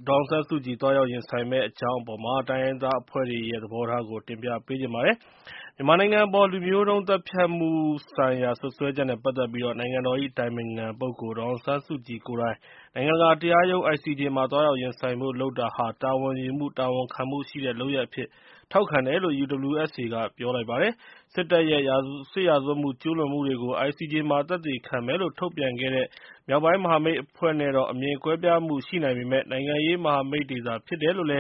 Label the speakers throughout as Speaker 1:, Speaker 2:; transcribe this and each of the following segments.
Speaker 1: ဒေါ်အောင်ဆန်းစုကြည်သွားရောက်ရင်ဆိုင်မယ့်အကြောင်းအပေါ် တိုင်းရင်းသားအဖွဲ့တွေရဲ့သဘောထားကိုတင်ပြပေးချင်ပါတယ်။ မြန်မာနိုင်ငံအပေါ် လူမျိုးတုံးသတ်ဖြတ်မှုဆိုင်ရာစွပ်စွဲချက်နဲ့ပတ်သက်ပြီး နိုင်ငံတော်၏ အတိုင်ပင်ခံပုဂ္ဂိုလ် ဒေါ်အောင်ဆန်းစုကြည်ကိုယ်တိုင် နိုင်ငံတကာတရားရုံး ICJ မှာ သွားရောက်ရင်ဆိုင်ဖို့လုပ်တာဟာ တာဝန်ယူမှုတာဝန်ခံမှုရှိတဲ့လုပ်ရပ်အဖြစ်ထောက်ခံတယ်လို့ UWSA က ပြောလိုက်ပါတယ်။ စစ်တပ်ရဲ့စစ်ရာဇဝတ်မှုကျူးလွန်မှုတွေကို ICJ မှာသက်သေခံမယ်လို့ထုတ်ပြန်ခဲ့တဲ့ မြောက်ပိုင်းမဟာမိတ်အဖွဲ့နဲ့တော့ အမြင်ကွဲပြားမှုရှိနိုင်ပေမယ့် နိုင်ငံရေးမဟာမိတ်တွေသာဖြစ်တယ်လို့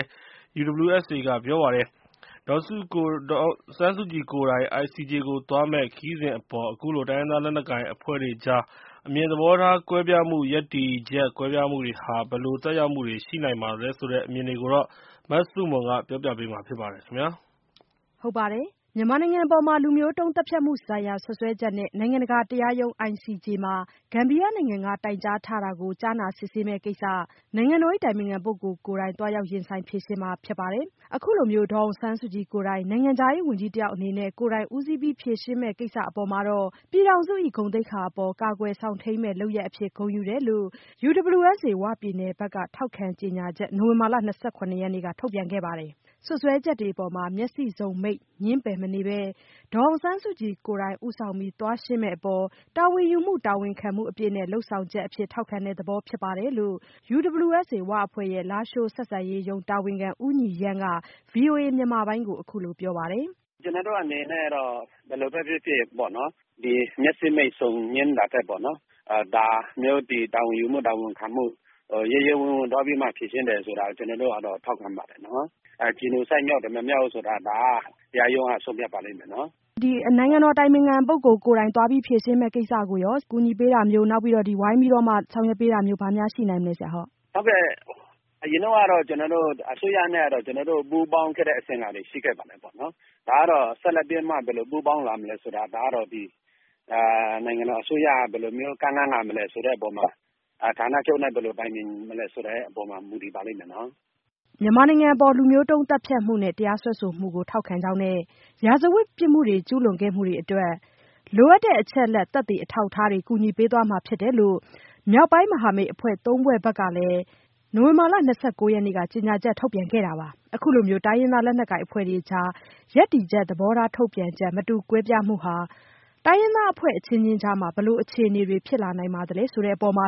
Speaker 1: UWSA က ပြောပါတယ်။ ဒေါ်အောင်ဆန်းစုကြည်ကိုယ်တိုင် ICJ ကိုသွားမယ့်ခရီးစဉ်အပေါ် အခုလို တိုင်းရင်းသားလက်နက်ကိုင်အဖွဲ့တွေကြား အမြင်သဘောထားကွဲပြားမှု၊ ရပ်တည်ချက်ကွဲပြားမှုတွေဟာ ဘယ်လိုသက်ရောက်မှုတွေရှိနိုင်ပါသလဲဆိုတဲ့ အမြင်တွေကို မဆုမွန်က ပြောပြပေးမှာဖြစ်ပါတယ်။
Speaker 2: မြန်မာနိုင်ငံအပေါ် လူမျိုးတုံးသတ်ဖြတ်မှုဆိုင်ရာစွပ်စွဲချက်နဲ့ နိုင်ငံတကာတရားရုံး ICJ မှာ ဂမ်ဘီယာနိုင်ငံက တိုင်ကြားထားတာကို ကြားနာစစ်ဆေးမယ့်ကိစ္စ နိုင်ငံတော်၏ အတိုင်ပင်ခံပုဂ္ဂိုလ်ကိုယ်တိုင် သွားရောက်ရင်ဆိုင်ဖြေရှင်းမှာဖြစ်ပါတယ်။ အခုလို ဒေါ်အောင်ဆန်းစုကြည်ကိုယ်တိုင် နိုင်ငံခြားရေးဝန်ကြီးတယောက်အနေနဲ့ ကိုယ်တိုင်ဦးစီးဖြေရှင်းမယ့်ကိစ္စအပေါ် ပြည်ထောင်စု၏ ဂုဏ်သိက္ခာအပေါ် ကာကွယ်စောင့်ထိန်းမယ့်လုပ်ရပ်အဖြစ် ဂုဏ်ယူတယ်လို့ UWSA ဝပြည်နယ်ဘက်က ထောက်ခံကြေညာချက် နိုဝင်ဘာလ ၂၇ ရက်နေ့က ထုတ်ပြန်ခဲ့ပါတယ်။ စွပ်စွဲချက်တွေအပေါ် မျက်စိစုံမှိတ် ငြင်းပယ်မနေဘဲ ဒေါ်အောင်ဆန်းစုကြည်ကိုယ်တိုင် ဦးဆောင်သွားရှင်းမယ့်အပေါ် တာဝန်ယူမှုတာဝန်ခံမှုအပြည့်နဲ့ လုပ်ဆောင်ချက်အဖြစ် ထောက်ခံတဲ့သဘောဖြစ်ပါတယ်လို့ UWSA ဝအဖွဲ့ရဲ့ လားရှိုးဆက်ဆံရေးရုံးတာဝန်ခံ ဦးညီရန်းက ဗွီအိုအေမြန်မာပိုင်းကို အခုလိုပြောပါတယ်။
Speaker 3: “ကျနော်တို့အနေနဲ့တော့ ဘယ်လိုပဲဖြစ်ဖြစ်ပေါ့နော် ဒီမျက်စိမှိတ်ဆုံငြင်းတာထက်ပေါ့နော် ဒါမျိုးဒီတာဝန်ယူမှုတာဝန်ခံမှု ရဲရဲဝံ့ဝံ့သွားပြီးမှဖြေရှင်းတယ်ဆိုတာ ကျနော်တို့ကတော့ထောက်ခံပါတယ်နော်။ Genocide မြောက်တယ်မမြောက်ဘူးဆိုတာ ဒါကတရားရုံးကဆုံးဖြတ်ပါလိမ့်မယ်နော်။
Speaker 2: နိုင်ငံတော်အတိုင်ပင်ခံပုဂ္ဂိုလ်ကိုယ်တိုင်သွားပြီးဖြေရှင်းမယ့်ကိစ္စကိုရော ကူညီပေးတာမျိုး နောက်ပြီးတော့ဝိုင်းပြီးတော့မှဆောင်ရွက်ပေးတာမျိုး ဘာများရှိနိုင်မလဲဆရာ။
Speaker 3: ဟုတ်ကဲ့ အရင်တုန်းကတော့ ကျနော်တို့အစိုးရနဲ့တော့ ကျနော်တို့ပူးပေါင်းခဲ့တဲ့အစဉ်တွေရှိခဲ့ပါတယ်ပေါ့နော်။ ဒါကတော့ဆက်လက်ပြီးမှဘယ်လိုပူးပေါင်းလာမလဲဆိုတာ ဒါကတော့ဒီနိုင်ငံတော်အစိုးရဘယ်လိုမျိုးကမ်းလှမ်းလာမလဲဆိုတဲ့အပေါ်မှာ ဌာနချုပ်နဲ့ဘယ်လိုတိုင်ပင်မလဲဆိုတဲ့အပေါ်မှာမူတည်ပါလိမ့်မယ်နော်။
Speaker 2: ” မြန်မာနိုင်ငံအပေါ် လူမျိုးတုံးသတ်ဖြတ်မှုနဲ့ တရားစွဲဆိုမှုကို ထောက်ခံကြောင်းနဲ့ ရာဇဝတ်ပြစ်မှုတွေကျူးလွန်ခဲ့မှုတွေအတွက် လိုအပ်တဲ့အချက်အလက်သက်သေအထောက်အထားတွေ ကူညီပေးသွားမှာဖြစ်တယ်လို့ မြောက်ပိုင်းမဟာမိတ်အဖွဲ့ ၃ ဖွဲ့ဘက်ကလည်း နိုဝင်ဘာလ ၂၉ ရက်နေ့က ကြေညာချက်ထုတ်ပြန်ခဲ့တာပါ။ အခုလို တိုင်းရင်းသားလက်နက်ကိုင်အဖွဲ့တွေကြား ရပ်တည်ချက်သဘောထားထုတ်ပြန်ချက် မတူကွဲပြားမှုဟာ တိုင်းရင်းသားအဖွဲ့အချင်းချင်းကြား ဘယ်လိုအခြေအနေတွေဖြစ်လာနိုင်ပါသလဲဆိုတဲ့အပေါ်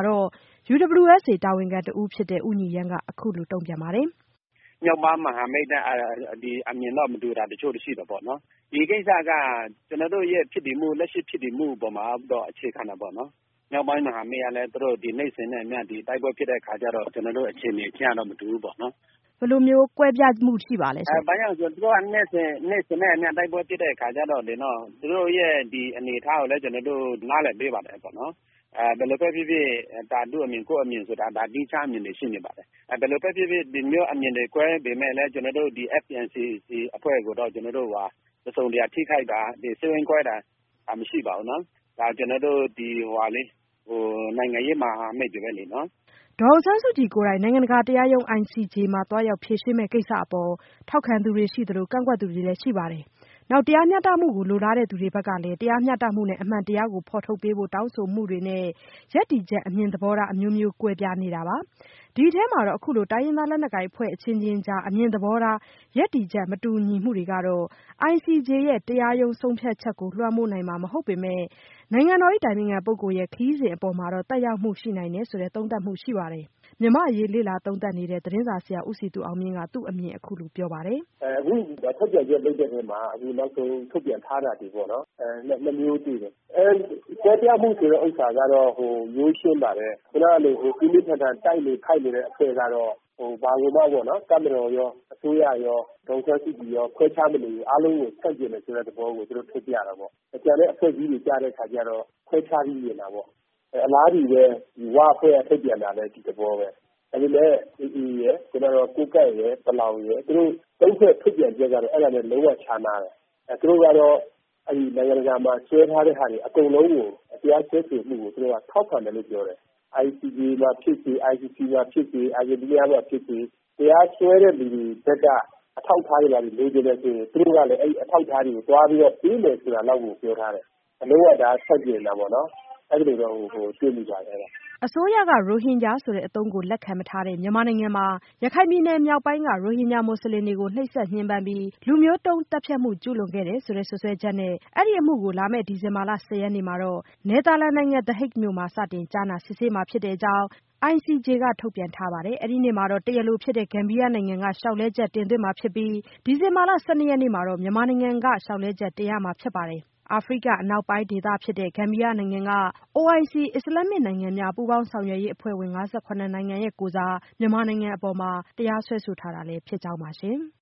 Speaker 2: UWSA တာဝန်ခံတဦးဖြစ်တဲ့ ဦးညီရန်းက အခုလိုတုံ့ပြန်ပါတယ်။
Speaker 3: “မြောက်ပိုင်းမဟာမိတ်နဲ့အမြင်တော့မတူတာတချို့ရှိတယ်ပေါ့နော်။ ဒီကိစ္စကကျနော်တို့ရဲ့ဖြစ်တည်မှုလက်ရှိဖြစ်တည်မှုအပေါ်မှာတော့အခြေခံတာပေါ့နော်။ မြောက်ပိုင်းမဟာမိတ်ကလည်းသူတို့ဒီနေ့စဉ်နဲ့အမျှဒီတိုက်ပွဲဖြစ်တဲ့အခါကျတော့ ကျနော်တို့အခြေအနေချင်းကတော့မတူဘူးပေါ့နော်။
Speaker 2: ဘယ်လိုမျိုးကွဲပြားမှုရှိပါလဲရှင့်။
Speaker 3: ဘာကြောင့်လဲဆိုတော့သူတို့ကနေ့စဉ်နဲ့အမျှတိုက်ပွဲဖြစ်တဲ့အခါကျတော့လေနော် သူတို့ရဲ့ဒီအနေအထားကိုလည်းကျနော်တို့နားလည်ပေးပါတယ်ပေါ့နော်။ ဘယ်လိုပဲဖြစ်ဖြစ်ဒါသူ့အမြင်ကိုယ့်အမြင်ဆိုတာဒါသီးခြားအမြင်တွေရှိနေပါတယ်။ ဘယ်လိုပဲဖြစ်ဖြစ်ဒီမျိုးအမြင်တွေကွဲပေမယ့်လည်းကျနော်တို့ဒီ FPNCC အဖွဲ့ကိုတော့ကျနော်တို့တစုံတရာထိခိုက်တာစိတ်ဝမ်းကွဲတာမရှိပါဘူးနော်။ ဒါကျနော်တို့ဒီနိုင်ငံရေးမဟာမိတ်တွေပဲလေနော်။
Speaker 2: ” ဒေါ်အောင်ဆန်းစုကြည်ကိုယ်တိုင် နိုင်ငံတကာတရားရုံး ICJ မှာသွားရောက်ဖြေရှင်းမယ့်ကိစ္စအပေါ် ထောက်ခံသူတွေရှိသလို ကန့်ကွက်သူတွေလည်းရှိပါတယ်။ တရားမျှတမှုကိုလိုလားသူတွေဘက်ကလည်း တရားမျှတမှုနဲ့ အမှန်တရားကိုဖော်ထုတ်ပေးဖို့တောင်းဆိုမှုတွေနဲ့ ရပ်တည်ချက်အမြင်သဘောထားအမျိုးမျိုးကွဲပြားနေတာပါ။ ဒီအထဲမှာအခုလို တိုင်းရင်းသားလက်နက်ကိုင်အဖွဲ့အချင်းချင်းကြား အမြင်သဘောထားရပ်တည်ချက်မတူညီမှုတွေကတော့ ICJ ရဲ့တရားရုံးဆုံးဖြတ်ချက်ကို လွှမ်းမိုးနိုင်မှာမဟုတ်ပေမယ့် နိုင်ငံတော်၏ အတိုင်ပင်ခံပုဂ္ဂိုလ်ရဲ့ခရီးစဉ်အပေါ်မှာတော့ သက်ရောက်မှုရှိနိုင်တယ်ဆိုတဲ့ သုံးသပ်မှုရှိပါတယ်။ မြန်မာ့အရေးလေ့လာသုံးသပ်နေတဲ့ သတင်းစာဆရာဦးစည်သူအောင်မြင့်က သူ့အမြင်အခုလိုပြောပါတယ်
Speaker 4: ။ “အခုထုတ်ပြန်ချက်လုပ်တဲ့အထဲမှာအခုနောက်ဆုံးထုတ်ပြန်ထားတာတွေပေါ့နော်နှစ်မျိုးတွေ့တယ်။ကွဲပြားမှုဆိုတဲ့ဥစ္စာကတော့ရိုးရှင်းပါတယ်။ ခုနကလိုပြင်းပြင်းထန်ထန်တိုက်နေခိုက်နေတဲ့အဖွဲ့ကတော့ဘာကိုမှပေါ့နော်တပ်မတော်ရောအစိုးရရောဒေါ်အောင်ဆန်းစုကြည်ရောခွဲခြားမနေဘူးအားလုံးကိုဆန့်ကျင်တယ်ဆိုတဲ့သဘောကိုသူတို့ထုတ်ပြတာပေါ့။ ကျန်တဲ့အဖွဲ့အစည်းတွေကြားတဲ့အခါကျတော့ခွဲခြားပြီးမြင်တာပေါ့။အလားတူပဲဝအဖွဲ့ကထုတ်ပြန်တာလည်းဒီသဘောပဲ။ဒါပေမဲ့ AA ရယ်ကိုးကန့်ရယ်ပလောင်ရယ်သူတို့သုံးဖွဲ့ထုတ်ပြန်ချက်ကတော့အဲ့ဒါနဲ့လုံးဝခြားနားတယ်။သူတို့ကတော့နိုင်ငံတကာမှာဆွဲထားတဲ့ဟာတွေအကုန်လုံးကိုတရားစွဲဆိုမှုကိုသူတို့ကထောက်ခံတယ်လို့ပြောတယ်။ ICJ မှာဖြစ်စေ ICC မှာဖြစ်စေအာဂျင်တီးနားမှာဖြစ်စေတရားစွဲတဲ့လူတွေဘက်ကအထောက်အထားတွေလိုချင်တယ်ဆိုရင်သူတို့ကလည်းအဲ့အထောက်အထားတွေကိုသွားပြီးတော့ပေးမယ်ဆိုတာလောက်ကိုပြောထားတယ်။လုံးဝဒါဆန့်ကျင်တာပေါ့နော်။အဲ့ဒီလိုတော့တွေ့မိပါတယ်
Speaker 2: အစိုးရက ရိုဟင်ဂျာဆိုတဲ့အသုံးကိုလက်ခံမထားတဲ့မြန်မာနိုင်ငံမှာ ရခိုင်ပြည်နယ်မြောက်ပိုင်းက ရိုဟင်ဂျာမွတ်စလင်တွေကို နှိပ်စက်ညှဉ်းပန်းပြီး လူမျိုးတုံးသတ်ဖြတ်မှုကျူးလွန်ခဲ့တယ်ဆိုတဲ့စွပ်စွဲချက်နဲ့ အဲဒီအမှုကို လာမယ့်ဒီဇင်ဘာလ 10 ရက်နေ့မှာ နယ်သာလန်နိုင်ငံ The Hague မြို့မှာ စတင်ကြားနာစစ်ဆေးမှာဖြစ်ကြောင်း ICJ ကထုတ်ပြန်ထားပါတယ်။ အဲဒီနေ့မှာတော့ တရားလိုဖြစ်တဲ့ ဂမ်ဘီယာနိုင်ငံက လျှောက်လဲချက်တင်သွင်းမှာဖြစ်ပြီး ဒီဇင်ဘာလ 12 ရက်နေ့မှာတော့ မြန်မာနိုင်ငံက လျှောက်လဲချက်တင်ရမှာဖြစ်ပါတယ်။ အာဖရိကအနောက်ပိုင်းဒေသဖြစ်တဲ့ ဂမ်ဘီယာနိုင်ငံက OIC အစ္စလာမစ်နိုင်ငံများပူးပေါင်းဆောင်ရွက်ရေးအဖွဲ့ဝင် 57 နိုင်ငံရဲ့ကိုယ်စား မြန်မာနိုင်ငံအပေါ် တရားစွဲဆိုထားတာလည်းဖြစ်ကြောင်းပါရှင်။